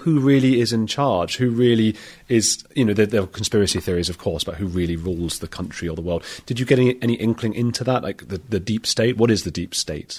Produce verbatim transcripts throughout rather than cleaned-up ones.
who really is in charge, who really is, you know, there, there are conspiracy theories, of course, but who really rules the country or the world. Did you get any, any inkling into that, like the, the deep state? What is the deep state?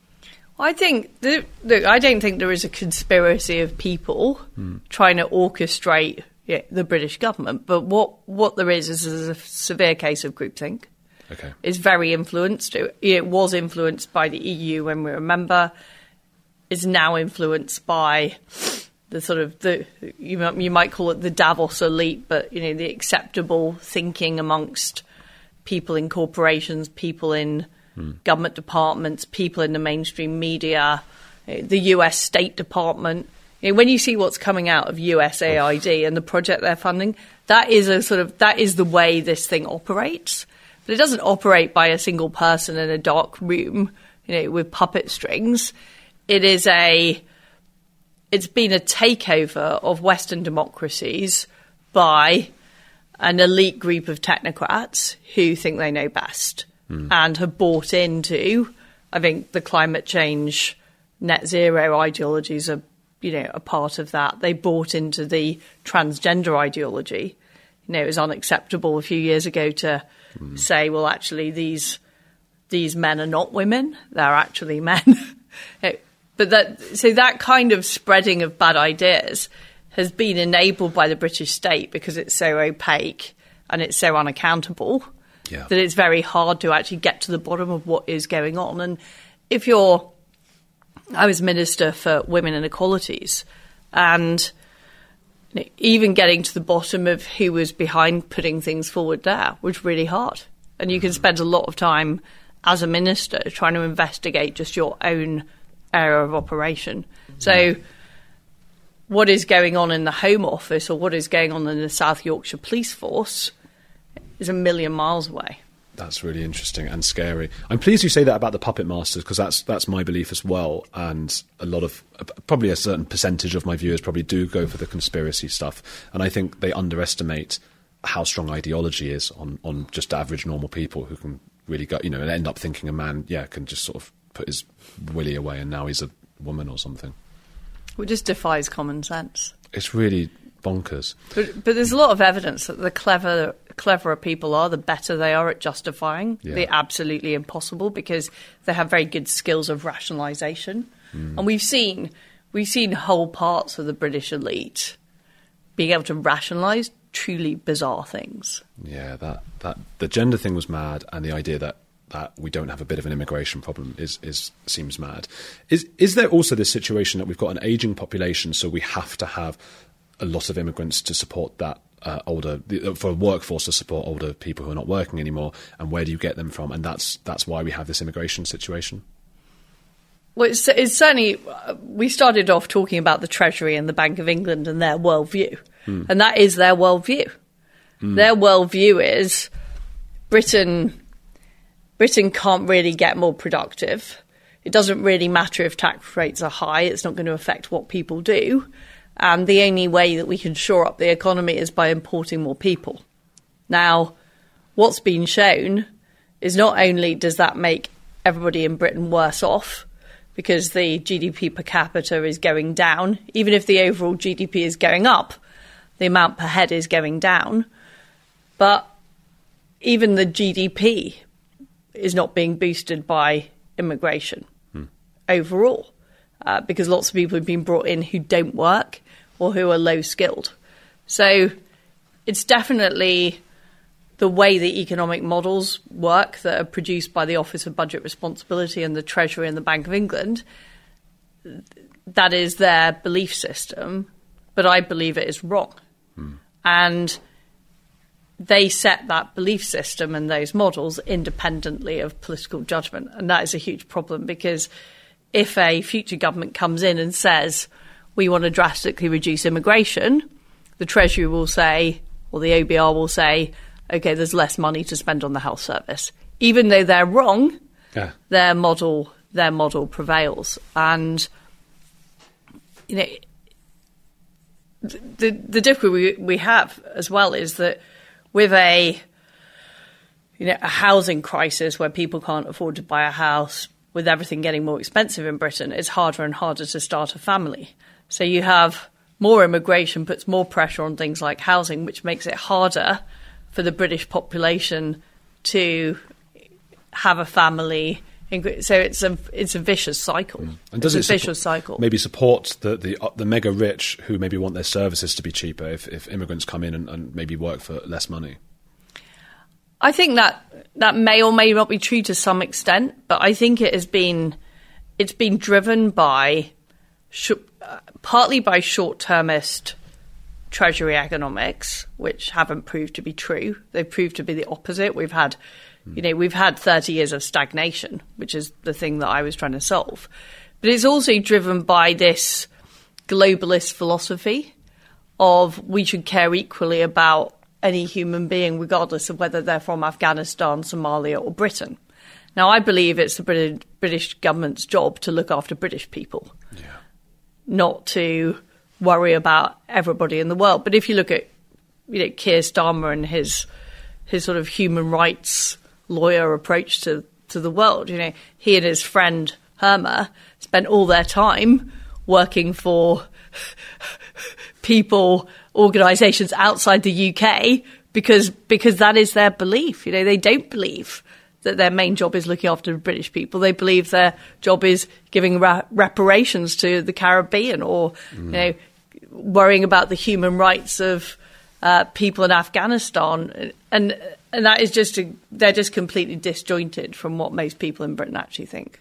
I think, the, look, I don't think there is a conspiracy of people mm. trying to orchestrate yeah, the British government. But what, what there is is a severe case of groupthink. Okay. It's very influenced. It, it was influenced by the E U when we remember. It's now influenced by the sort of the you you might call it the Davos elite, but you know the acceptable thinking amongst people in corporations, people in mm. government departments, people in the mainstream media, the U S State Department. You know, when you see what's coming out of U S A I D and the project they're funding, that is a sort of that is the way this thing operates. But it doesn't operate by a single person in a dark room, you know, with puppet strings. It is a, it's been a takeover of Western democracies by an elite group of technocrats who think they know best mm. and have bought into, I think, the climate change, net zero ideologies are, you know, a part of that. They bought into the transgender ideology. You know, it was unacceptable a few years ago to mm. say, well, actually, these these men are not women; they're actually men. But that, so that kind of spreading of bad ideas has been enabled by the British state because it's so opaque and it's so unaccountable yeah. that it's very hard to actually get to the bottom of what is going on. And if you're, I was Minister for Women and Equalities, and you know, even getting to the bottom of who was behind putting things forward there was really hard. And you can spend a lot of time as a minister trying to investigate just your own area of operation. So what is going on in the Home Office or what is going on in the South Yorkshire Police Force is a million miles away. That's really interesting and scary. I'm pleased you say that about the puppet masters, because that's that's my belief as well. And a lot of, probably a certain percentage of my viewers probably do go for the conspiracy stuff. And I think they underestimate how strong ideology is on, on just average normal people who can really go, you know, and end up thinking a man, yeah, can just sort of put his willy away and now he's a woman or something. It just defies common sense. It's really bonkers. But, but there's a lot of evidence that the clever, cleverer people are, the better they are at justifying yeah. the absolutely impossible, because they have very good skills of rationalisation. Mm. And we've seen we've seen whole parts of the British elite being able to rationalise truly bizarre things. Yeah, that, that the gender thing was mad, and the idea that that we don't have a bit of an immigration problem is, is seems mad. Is is there also this situation that we've got an ageing population, so we have to have a lot of immigrants to support that uh, older, for a workforce to support older people who are not working anymore, and where do you get them from? And that's that's why we have this immigration situation. Well, it's, it's certainly, we started off talking about the Treasury and the Bank of England and their worldview, mm. and that is their worldview. Mm. Their worldview is Britain. Britain can't really get more productive. It doesn't really matter if tax rates are high. It's not going to affect what people do. And the only way that we can shore up the economy is by importing more people. Now, what's been shown is not only does that make everybody in Britain worse off, because the G D P per capita is going down, even if the overall G D P is going up, the amount per head is going down. But even the G D P is not being boosted by immigration hmm. overall, uh, because lots of people have been brought in who don't work or who are low skilled. So it's definitely the way the economic models work that are produced by the Office of Budget Responsibility and the Treasury and the Bank of England. That is their belief system, but I believe it is wrong. Hmm. And they set that belief system and those models independently of political judgment. And that is a huge problem, because if a future government comes in and says, we want to drastically reduce immigration, the Treasury will say, or the O B R will say, OK, there's less money to spend on the health service. Even though they're wrong, yeah. their model their model prevails. And, you know, the, the difficulty we have as well is that with a, you know, a housing crisis where people can't afford to buy a house, with everything getting more expensive in Britain, it's harder and harder to start a family. So you have more immigration puts more pressure on things like housing, which makes it harder for the British population to have a family. So it's a it's a vicious cycle. Mm. And does it's it a vicious cycle. Maybe support the, the uh, the mega rich who maybe want their services to be cheaper if, if immigrants come in and, and maybe work for less money? I think that that may or may not be true to some extent, but I think it has been it's been driven by sh- uh, partly by short-termist Treasury economics, which haven't proved to be true. They've proved to be the opposite. We've had You know, we've had thirty years of stagnation, which is the thing that I was trying to solve. But it's also driven by this globalist philosophy of we should care equally about any human being, regardless of whether they're from Afghanistan, Somalia or Britain. Now, I believe it's the Brit- British government's job to look after British people, yeah. not to worry about everybody in the world. But if you look at, you know, Keir Starmer and his his sort of human rights lawyer approach to, to the world. You know, he and his friend Herma spent all their time working for people, organisations outside the U K because because that is their belief. You know, they don't believe that their main job is looking after British people. They believe their job is giving ra- reparations to the Caribbean or mm. you know, worrying about the human rights of uh, people in Afghanistan. And And that is just, a, they're just completely disjointed from what most people in Britain actually think.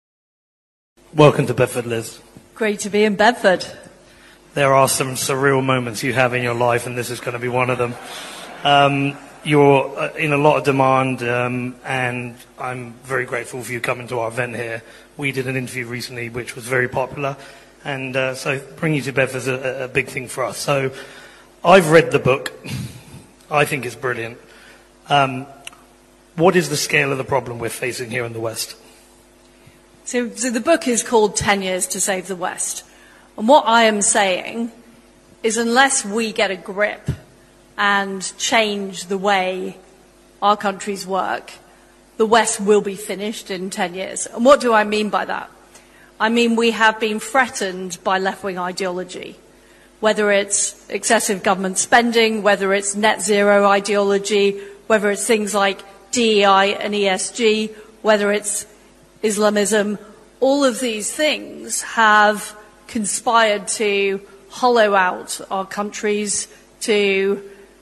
Welcome to Bedford, Liz. Great to be in Bedford. There are some surreal moments you have in your life, and this is going to be one of them. Um, you're in a lot of demand, um, and I'm very grateful for you coming to our event here. We did an interview recently which was very popular, and uh, so bringing you to Bedford is a, a big thing for us. So I've read the book. I think it's brilliant. Um, what is the scale of the problem we're facing here in the West? So, so the book is called ten years to Save the West. And what I am saying is unless we get a grip and change the way our countries work, the West will be finished in ten years. And what do I mean by that? I mean we have been threatened by left-wing ideology, whether it's excessive government spending, whether it's net zero ideology, whether it's things like D E I and E S G, whether it's Islamism. All of these things have conspired to hollow out our countries, to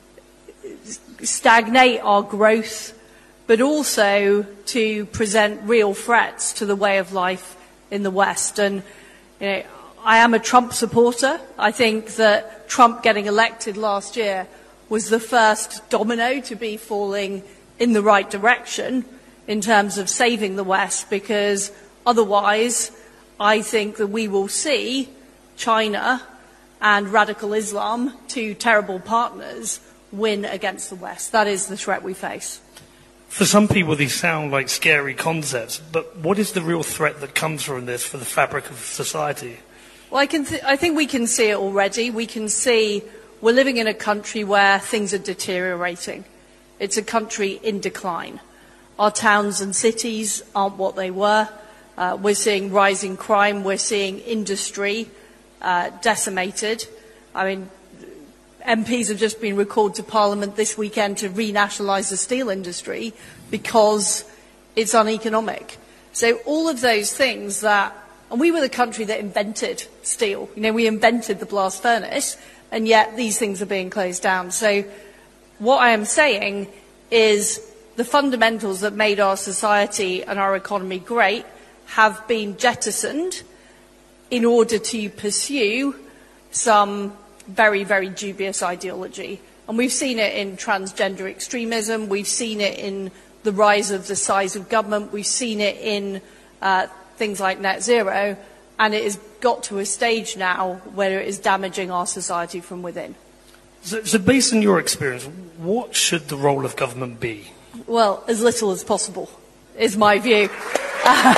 stagnate our growth, but also to present real threats to the way of life in the West. And you know, I am a Trump supporter. I think that Trump getting elected last year was the first domino to be falling in the right direction in terms of saving the West, because otherwise I think that we will see China and radical Islam, two terrible partners, win against the West. That is the threat we face. For some people these sound like scary concepts, but what is the real threat that comes from this for the fabric of society? Well, I, can th- I think we can see it already. We can see we're living in a country where things are deteriorating. It's a country in decline. Our towns and cities aren't what they were. Uh, we're seeing rising crime. We're seeing industry uh, decimated. I mean, M Ps have just been recalled to Parliament this weekend to renationalise the steel industry because it's uneconomic. So all of those things that, and we were the country that invented steel. You know, we invented the blast furnace, and yet these things are being closed down. So what I am saying is the fundamentals that made our society and our economy great have been jettisoned in order to pursue some very, very dubious ideology. And we've seen it in transgender extremism, we've seen it in the rise of the size of government, we've seen it in uh, things like net zero, and it has got to a stage now where it is damaging our society from within. So, so based on your experience, what should the role of government be? Well, as little as possible, is my view. Uh,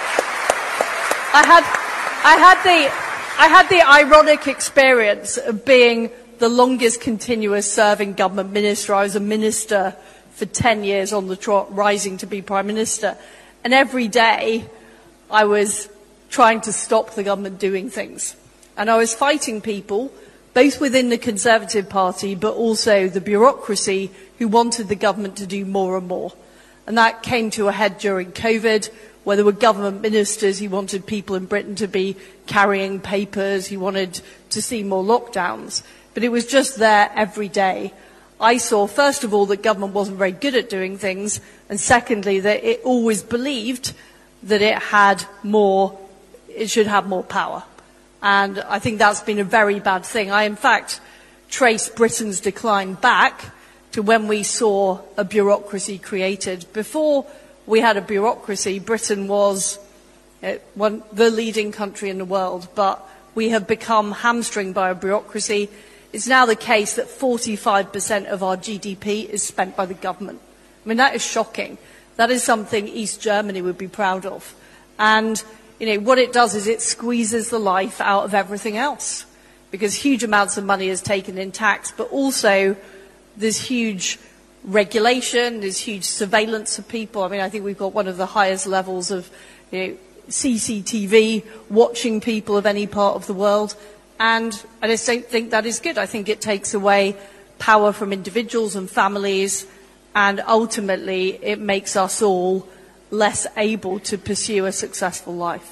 I had, I had the... I had the ironic experience of being the longest continuous serving government minister. I was a minister for ten years on the trot, rising to be Prime Minister. And every day I was trying to stop the government doing things. And I was fighting people both within the Conservative Party but also the bureaucracy who wanted the government to do more and more. And that came to a head during COVID, where there were government ministers who wanted people in Britain to be carrying papers, who wanted to see more lockdowns. But it was just there every day. I saw, first of all, that government wasn't very good at doing things, and secondly, that it always believed that it had more, it should have more power. And I think that's been a very bad thing. I, in fact, trace Britain's decline back to when we saw a bureaucracy created. Before we had a bureaucracy, Britain was uh, one, the leading country in the world, but we have become hamstringed by a bureaucracy. It's now the case that forty-five percent of our G D P is spent by the government. I mean, that is shocking. That is something East Germany would be proud of. And, you know, what it does is it squeezes the life out of everything else, because huge amounts of money is taken in tax, but also there's huge regulation, there's huge surveillance of people. I mean, I think we've got one of the highest levels of, you know, C C T V watching people of any part of the world. And I just don't think that is good. I think it takes away power from individuals and families, and ultimately it makes us all less able to pursue a successful life.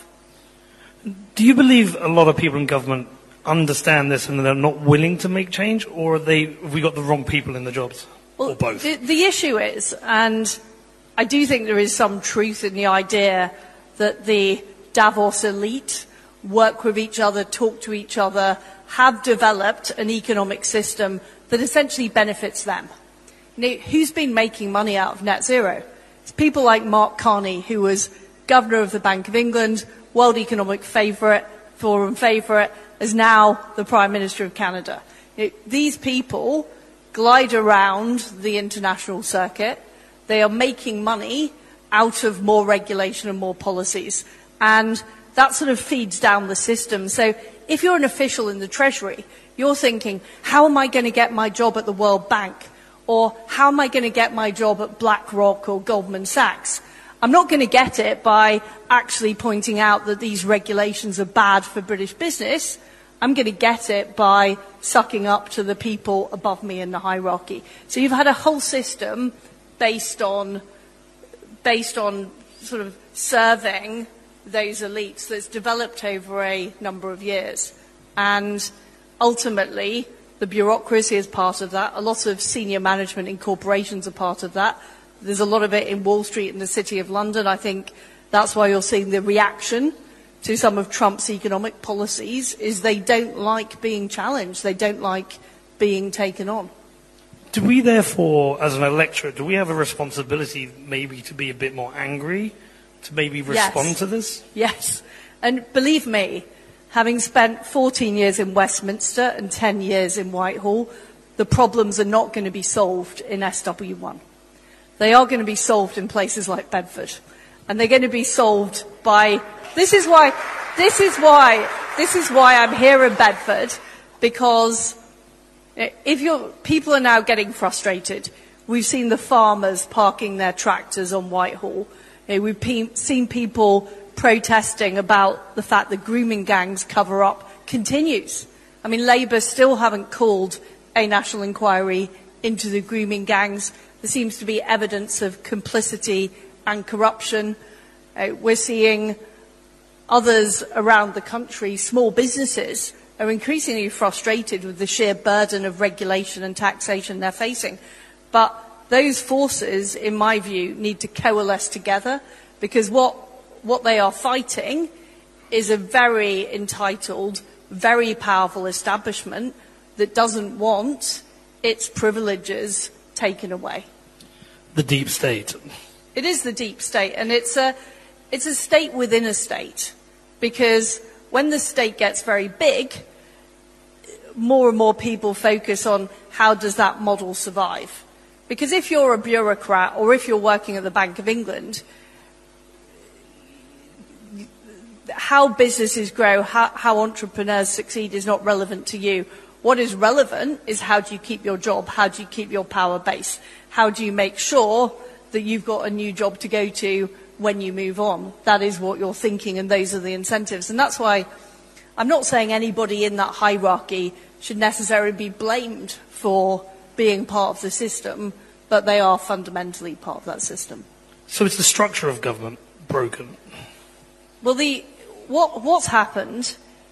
Do you believe a lot of people in government understand this and they're not willing to make change, or are they, have we got the wrong people in the jobs? Well, or both? The, the issue is, and I do think there is some truth in the idea that the Davos elite work with each other, talk to each other, have developed an economic system that essentially benefits them. You know, who's been making money out of net zero? It's people like Mark Carney, who was Governor of the Bank of England, World Economic Favourite, Forum Favourite, is now the Prime Minister of Canada. You know, these people glide around the international circuit. They are making money out of more regulation and more policies. And that sort of feeds down the system. So if you're an official in the Treasury, you're thinking, how am I going to get my job at the World Bank? Or how am I going to get my job at BlackRock or Goldman Sachs? I'm not going to get it by actually pointing out that these regulations are bad for British business. I'm going to get it by sucking up to the people above me in the hierarchy. So you've had a whole system based on, based on sort of serving those elites that's developed over a number of years. And ultimately, the bureaucracy is part of that. A lot of senior management in corporations are part of that. There's a lot of it in Wall Street and the City of London. I think that's why you're seeing the reaction to some of Trump's economic policies, is they don't like being challenged. They don't like being taken on. Do we therefore, as an electorate, do we have a responsibility maybe to be a bit more angry, to maybe respond yes. to this? Yes. And believe me, having spent fourteen years in Westminster and ten years in Whitehall, the problems are not going to be solved in S W one. They are going to be solved in places like Bedford. And they're going to be solved by, this is why, this is why, this is why I'm here in Bedford, because if you're, people are now getting frustrated. We've seen the farmers parking their tractors on Whitehall. We've pe- seen people protesting about the fact that grooming gangs cover-up continues. I mean, Labour still haven't called a national inquiry into the grooming gangs. There seems to be evidence of complicity and corruption. Uh, we're seeing others around the country, small businesses, are increasingly frustrated with the sheer burden of regulation and taxation they're facing. But those forces, in my view, need to coalesce together, because what, what they are fighting is a very entitled, very powerful establishment that doesn't want its privileges taken away. The deep state. It is the deep state, and it's a, it's a state within a state, because when the state gets very big, more and more people focus on how does that model survive. Because if you're a bureaucrat or if you're working at the Bank of England, how businesses grow, how, how entrepreneurs succeed is not relevant to you. What is relevant is how do you keep your job, how do you keep your power base, how do you make sure that you've got a new job to go to when you move on. That is what you're thinking, and those are the incentives. And that's why I'm not saying anybody in that hierarchy should necessarily be blamed for being part of the system, but they are fundamentally part of that system. So it's the structure of government broken? Well, the, what, what's happened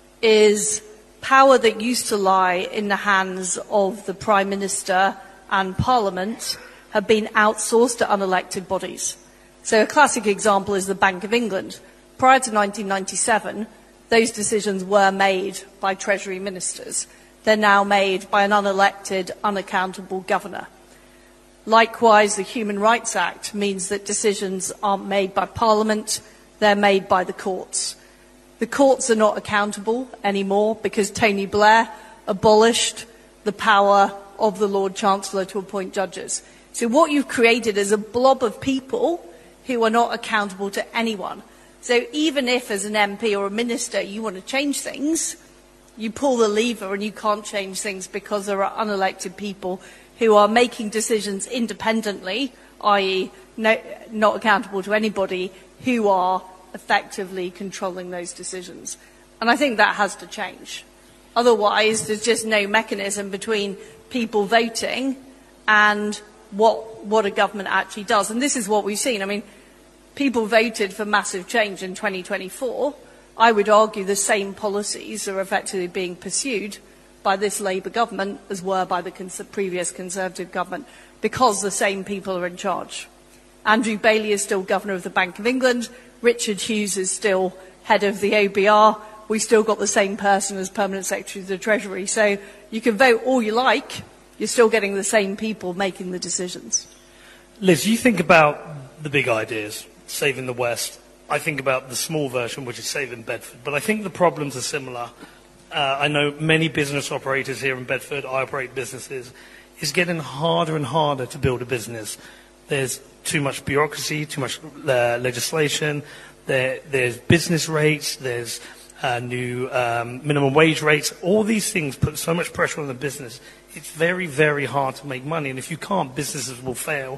is power that used to lie in the hands of the Prime Minister and Parliament have been outsourced to unelected bodies. So a classic example is the Bank of England. Prior to nineteen ninety-seven, those decisions were made by Treasury ministers. They're now made by an unelected, unaccountable governor. Likewise, the Human Rights Act means that decisions aren't made by Parliament, they're made by the courts. The courts are not accountable anymore because Tony Blair abolished the power of the Lord Chancellor to appoint judges. So what you've created is a blob of people who are not accountable to anyone. So even if as an M P or a minister you want to change things, you pull the lever and you can't change things because there are unelected people who are making decisions independently, that is no, not accountable to anybody, who are effectively controlling those decisions. And I think that has to change. Otherwise, there's just no mechanism between people voting and what, what a government actually does. And this is what we've seen. I mean, people voted for massive change in twenty twenty-four. I would argue the same policies are effectively being pursued by this Labour government as were by the cons- previous Conservative government, because the same people are in charge. Andrew Bailey is still Governor of the Bank of England. Richard Hughes is still head of the O B R. We've still got the same person as Permanent Secretary of the Treasury. So you can vote all you like, you're still getting the same people making the decisions. Liz, you think about the big ideas, saving the West. I think about the small version, which is saving Bedford. But I think the problems are similar. Uh, I know many business operators here in Bedford, I operate businesses. It's getting harder and harder to build a business. There's too much bureaucracy, too much uh, legislation. There, there's business rates, there's uh, new um, minimum wage rates. All these things put so much pressure on the business. It's very, very hard to make money. And if you can't, businesses will fail.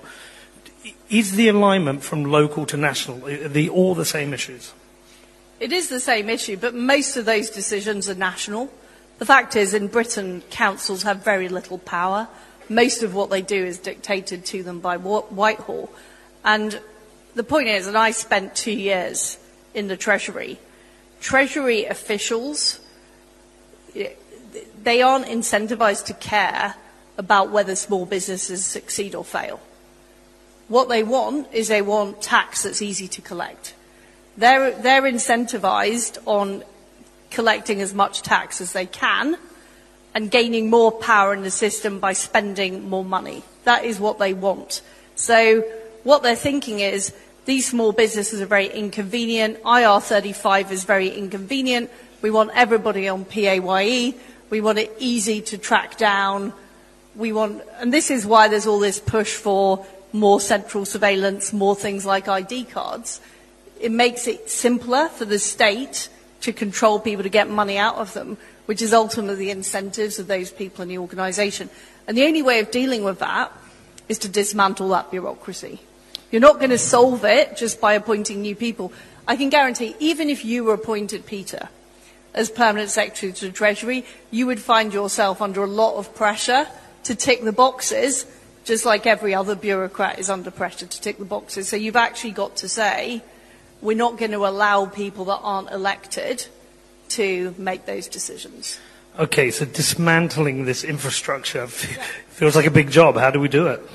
Is the alignment from local to national, are they all the same issues? It is the same issue, but most of those decisions are national. The fact is, in Britain, councils have very little power. Most of what they do is dictated to them by Whitehall. And the point is, and I spent two years in the Treasury, Treasury officials, they aren't incentivised to care about whether small businesses succeed or fail. What they want is they want tax that's easy to collect. They're, they're incentivised on collecting as much tax as they can and gaining more power in the system by spending more money. That is what they want. So what they're thinking is, these small businesses are very inconvenient. I R thirty-five is very inconvenient. We want everybody on P A Y E. We want it easy to track down. We want, and this is why there's all this push for more central surveillance, more things like I D cards. It makes it simpler for the state to control people, to get money out of them, which is ultimately the incentives of those people in the organisation. And the only way of dealing with that is to dismantle that bureaucracy. You're not going to solve it just by appointing new people. I can guarantee, even if you were appointed, Peter, as Permanent Secretary to the Treasury, you would find yourself under a lot of pressure to tick the boxes, just like every other bureaucrat is under pressure to tick the boxes. So you've actually got to say, we're not going to allow people that aren't elected to make those decisions. Okay, so dismantling this infrastructure f- feels like a big job. How do we do it?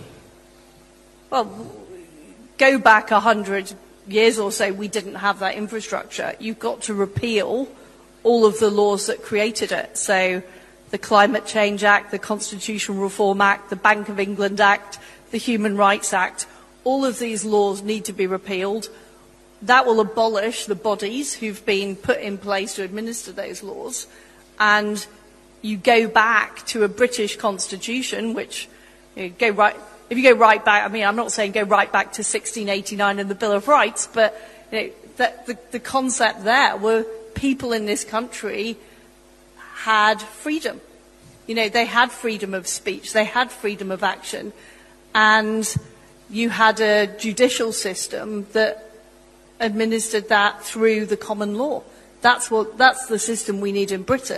Well, go back a hundred years or so, we didn't have that infrastructure. You've got to repeal all of the laws that created it. So the Climate Change Act, the Constitutional Reform Act, the Bank of England Act, the Human Rights Act. All of these laws need to be repealed. That will abolish the bodies who've been put in place to administer those laws. And you go back to a British constitution, which you know, go right, if you go right back, I mean, I'm not saying go right back to sixteen eighty-nine and the Bill of Rights, but you know, that the, the concept there were people in this country had freedom. You know, they had freedom of speech, they had freedom of action, and you had a judicial system that administered that through the common law. That's what, that's the system we need in Britain,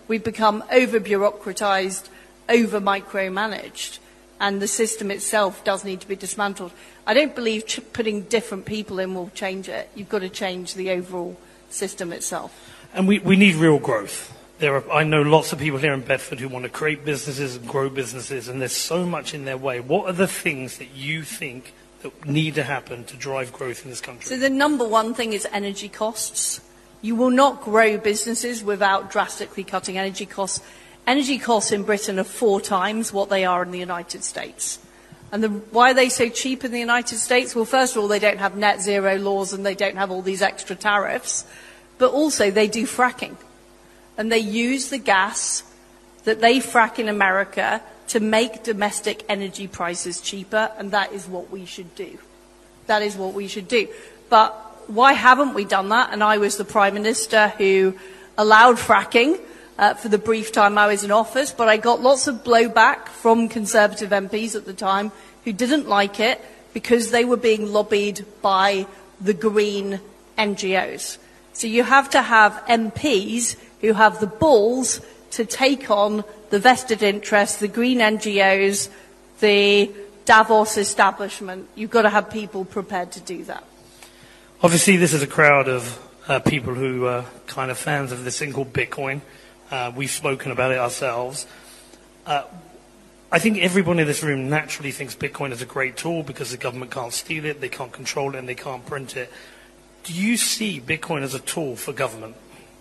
We've become over-bureaucratised, over-micromanaged, and the system itself does need to be dismantled. I don't believe ch- putting different people in will change it. You've got to change the overall system itself. And we, we need real growth. There are, I know lots of people here in Bedford who want to create businesses and grow businesses, and there's so much in their way. What are the things that you think that need to happen to drive growth in this country? So the number one thing is energy costs. You will not grow businesses without drastically cutting energy costs. Energy costs in Britain are four times what they are in the United States. And the, why are they so cheap in the United States? Well, first of all, they don't have net zero laws and they don't have all these extra tariffs. But also, they do fracking. And they use the gas that they frack in America to make domestic energy prices cheaper, and that is what we should do. That is what we should do. But why haven't we done that? And I was the Prime Minister who allowed fracking uh, for the brief time I was in office, but I got lots of blowback from Conservative M Ps at the time who didn't like it because they were being lobbied by the green N G Os. So you have to have M Ps who have the balls to take on the vested interests, the green N G Os, the Davos establishment. You've got to have people prepared to do that. Obviously, this is a crowd of uh, people who are kind of fans of this thing called Bitcoin. Uh, we've spoken about it ourselves. Uh, I think everyone in this room naturally thinks Bitcoin is a great tool because the government can't steal it, they can't control it, and they can't print it. Do you see Bitcoin as a tool for government?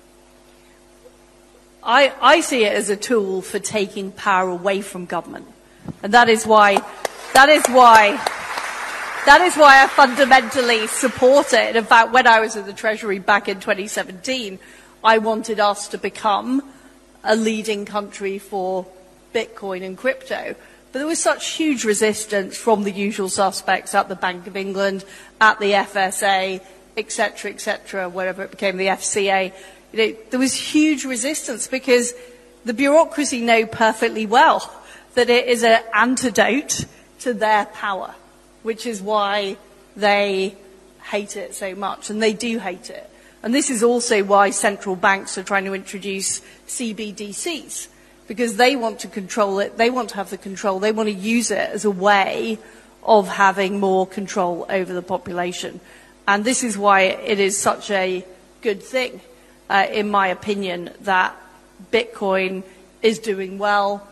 I, I see it as a tool for taking power away from government. And that is why, that is why, that is why I fundamentally support it. In fact, when I was at the Treasury back in twenty seventeen, I wanted us to become a leading country for Bitcoin and crypto. But there was such huge resistance from the usual suspects at the Bank of England, at the F S A, et cetera, et cetera, wherever it became the F C A. You know, there was huge resistance because the bureaucracy know perfectly well that it is an antidote to their power, which is why they hate it so much, and they do hate it. And this is also why central banks are trying to introduce C B D Cs, because they want to control it, they want to have the control, they want to use it as a way of having more control over the population. And this is why it is such a good thing, uh, in my opinion, that Bitcoin is doing well.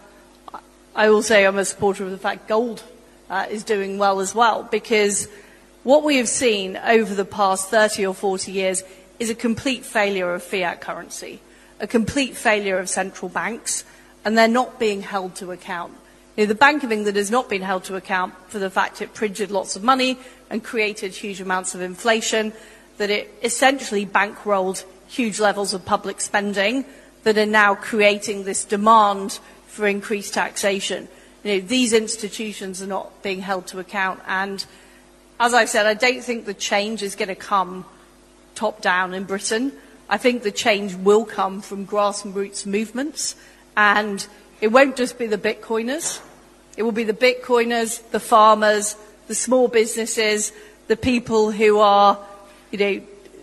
I also am a supporter of the fact gold uh, is doing well as well, because what we have seen over the past thirty or forty years is a complete failure of fiat currency, a complete failure of central banks, and they're not being held to account. You know, the Bank of England has not been held to account for the fact it printed lots of money and created huge amounts of inflation, that it essentially bankrolled huge levels of public spending that are now creating this demand for increased taxation. You know, these institutions are not being held to account, and as I said, I don't think the change is going to come top down in Britain. I think the change will come from grassroots movements, and it won't just be the Bitcoiners. It will be the Bitcoiners, the farmers, the small businesses, the people who are, you know,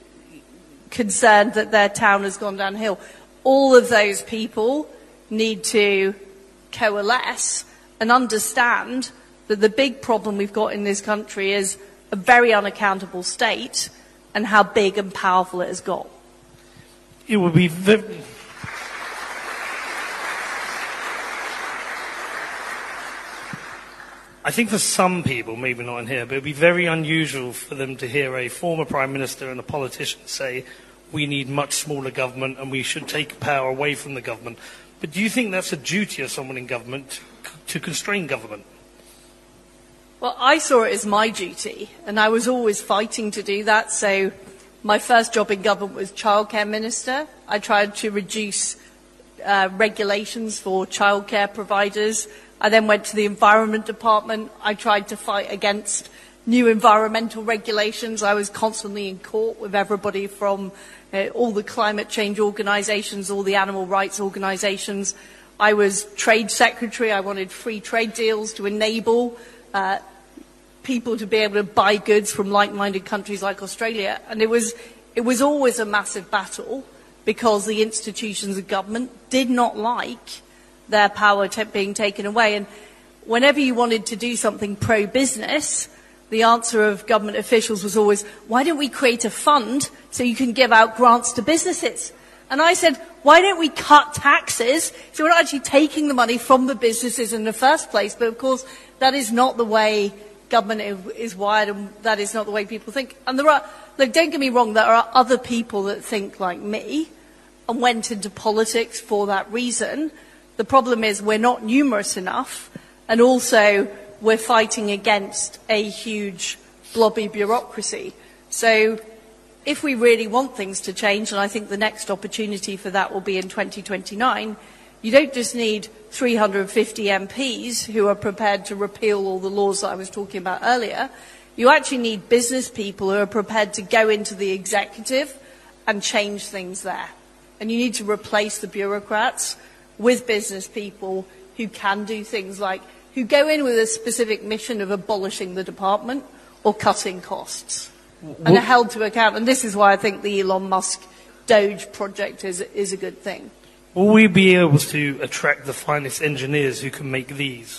concerned that their town has gone downhill. All of those people need to coalesce and understand that the big problem we've got in this country is a very unaccountable state and how big and powerful it has got. It would be very... I think for some people, maybe not in here, but it would be very unusual for them to hear a former Prime Minister and a politician say, we need much smaller government and we should take power away from the government. But do you think that's a duty of someone in government to constrain government? Well, I saw it as my duty, and I was always fighting to do that. So my first job in government was childcare minister. I tried to reduce uh, regulations for childcare providers. I then went to the Environment Department. I tried to fight against new environmental regulations. I was constantly in court with everybody from uh, all the climate change organisations, all the animal rights organisations. I was trade secretary. I wanted free trade deals to enable uh, people to be able to buy goods from like-minded countries like Australia. And it was, it was always a massive battle because the institutions of government did not like their power t- being taken away. And whenever you wanted to do something pro-business, the answer of government officials was always, why don't we create a fund so you can give out grants to businesses? And I said, why don't we cut taxes so we're not actually taking the money from the businesses in the first place? But of course, that is not the way government is wired, and that is not the way people think. And there are, look, don't get me wrong, there are other people that think like me and went into politics for that reason. The problem is we're not numerous enough, and also we're fighting against a huge blobby bureaucracy. So if we really want things to change, and I think the next opportunity for that will be in twenty twenty-nine, you don't just need three hundred fifty M Ps who are prepared to repeal all the laws that I was talking about earlier. You actually need business people who are prepared to go into the executive and change things there. And you need to replace the bureaucrats with business people who can do things like, who go in with a specific mission of abolishing the department or cutting costs. And are held to account. And this is why I think the Elon Musk Doge project is, is a good thing. Will we be able to attract the finest engineers who can make these?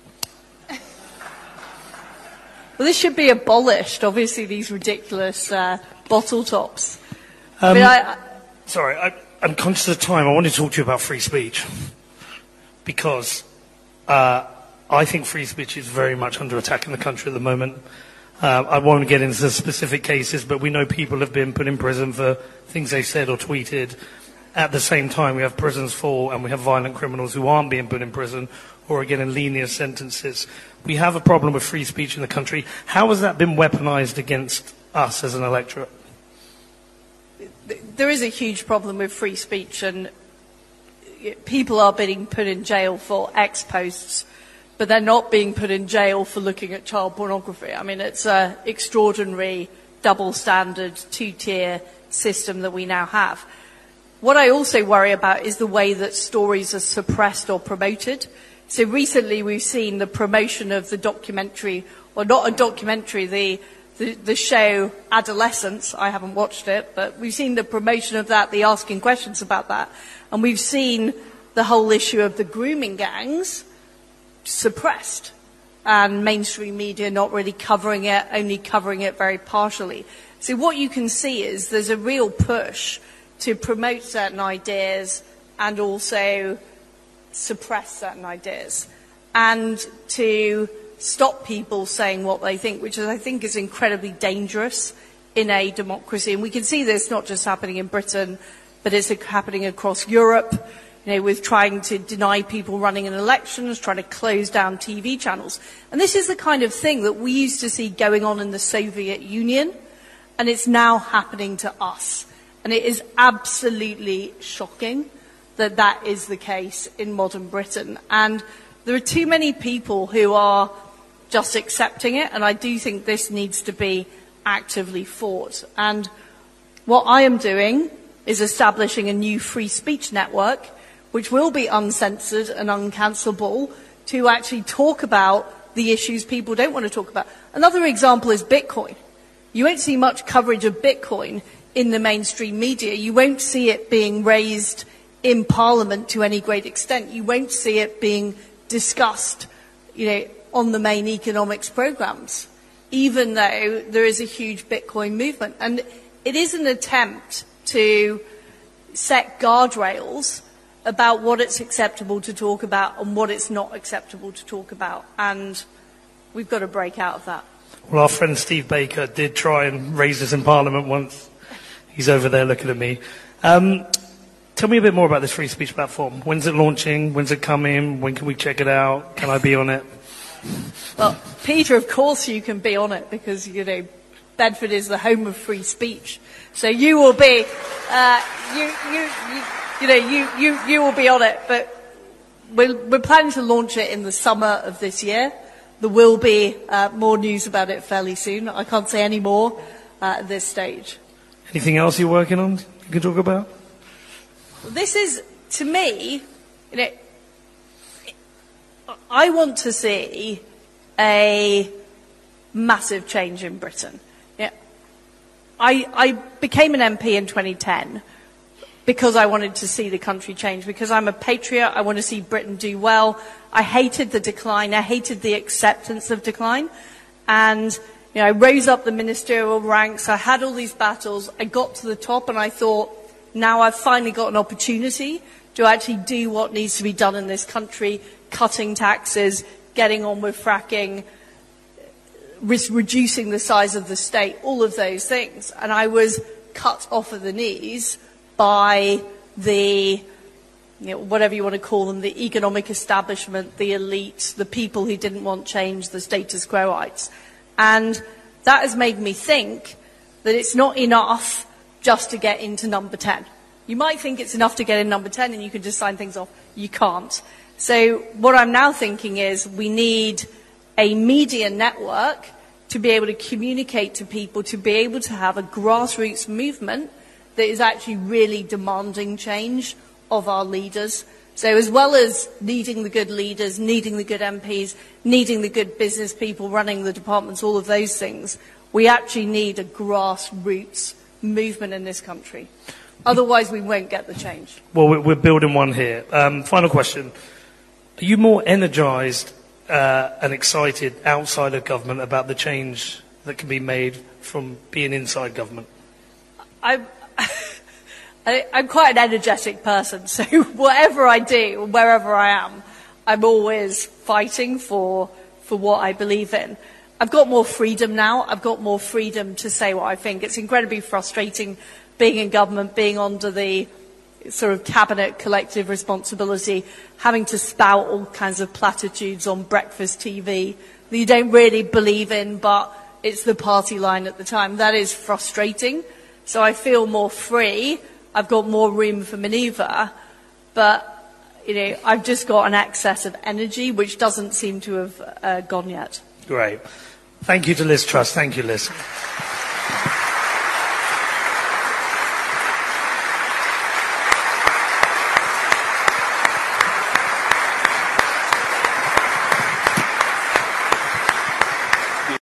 Well, this should be abolished, obviously, these ridiculous uh, bottle tops. Um, I mean, I, I, sorry, I, I'm conscious of time. I want to talk to you about free speech. Because uh, I think free speech is very much under attack in the country at the moment. Uh, I won't get into the specific cases, but we know people have been put in prison for things they said or tweeted. At the same time, we have prisons full, and we have violent criminals who aren't being put in prison or are getting lenient sentences. We have a problem with free speech in the country. How has that been weaponized against us as an electorate? There is a huge problem with free speech, and people are being put in jail for X posts, but they're not being put in jail for looking at child pornography. I mean, it's an extraordinary double standard, two-tier system that we now have. What I also worry about is the way that stories are suppressed or promoted. So recently we've seen the promotion of the documentary, or not a documentary, the, the, the show Adolescence. I haven't watched it, but we've seen the promotion of that, the asking questions about that. And we've seen the whole issue of the grooming gangs suppressed, and mainstream media not really covering it, only covering it very partially. So what you can see is there's a real push to promote certain ideas and also suppress certain ideas, and to stop people saying what they think, which is, I think, is incredibly dangerous in a democracy. And we can see this not just happening in Britain, but it's happening across Europe, you know, with trying to deny people running in elections, trying to close down T V channels. And this is the kind of thing that we used to see going on in the Soviet Union, and it's now happening to us. And it is absolutely shocking that that is the case in modern Britain. And there are too many people who are just accepting it, and I do think this needs to be actively fought. And what I am doing is establishing a new free speech network, which will be uncensored and uncancelable, to actually talk about the issues people don't want to talk about. Another example is Bitcoin. You won't see much coverage of Bitcoin in the mainstream media. You won't see it being raised in Parliament to any great extent. You won't see it being discussed, you know, on the main economics programs, even though there is a huge Bitcoin movement. And it is an attempt to set guardrails about what it's acceptable to talk about and what it's not acceptable to talk about. And we've got to break out of that. Well, our friend Steve Baker did try and raise this in Parliament once. He's over there looking at me. Um, tell me a bit more about this free speech platform. When's it launching? When's it coming? When can we check it out? Can I be on it? Well, Peter, of course you can be on it, because, you know, Bedford is the home of free speech. So you will be, uh, you, you, you, you know, you, you, you will be on it. But we're, we're planning to launch it in the summer of this year. There will be uh, more news about it fairly soon. I can't say any more uh, at this stage. Anything else you're working on you can talk about? This is, to me, you know, I want to see a massive change in Britain. Yeah. I, I became an M P in twenty ten. because I wanted to see the country change. Because I'm a patriot, I want to see Britain do well. I hated the decline. I hated the acceptance of decline. And, you know, I rose up the ministerial ranks. I had all these battles. I got to the top and I thought, now I've finally got an opportunity to actually do what needs to be done in this country, cutting taxes, getting on with fracking, reducing the size of the state, all of those things. And I was cut off of the knees by the, you know, whatever you want to call them, the economic establishment, the elite, the people who didn't want change, the status quoites. And that has made me think that it's not enough just to get into number ten. You might think it's enough to get in number ten and you can just sign things off. You can't. So what I'm now thinking is we need a media network to be able to communicate to people, to be able to have a grassroots movement that is actually really demanding change of our leaders. So as well as needing the good leaders, needing the good M Ps, needing the good business people running the departments, all of those things, we actually need a grassroots movement in this country. Otherwise, we won't get the change. Well, we're building one here. Um, final question. Are you more energised uh, and excited outside of government about the change that can be made from being inside government? I'm, I, I'm quite an energetic person, so whatever I do, wherever I am, I'm always fighting for for what I believe in. I've got more freedom now. I've got more freedom to say what I think. It's incredibly frustrating being in government, being under the sort of cabinet collective responsibility, having to spout all kinds of platitudes on breakfast T V that you don't really believe in, but it's the party line at the time. That is frustrating. So I feel more free. I've got more room for manoeuvre, but, you know, I've just got an excess of energy, which doesn't seem to have uh, gone yet. Great. Thank you to Liz Truss. Thank you, Liz.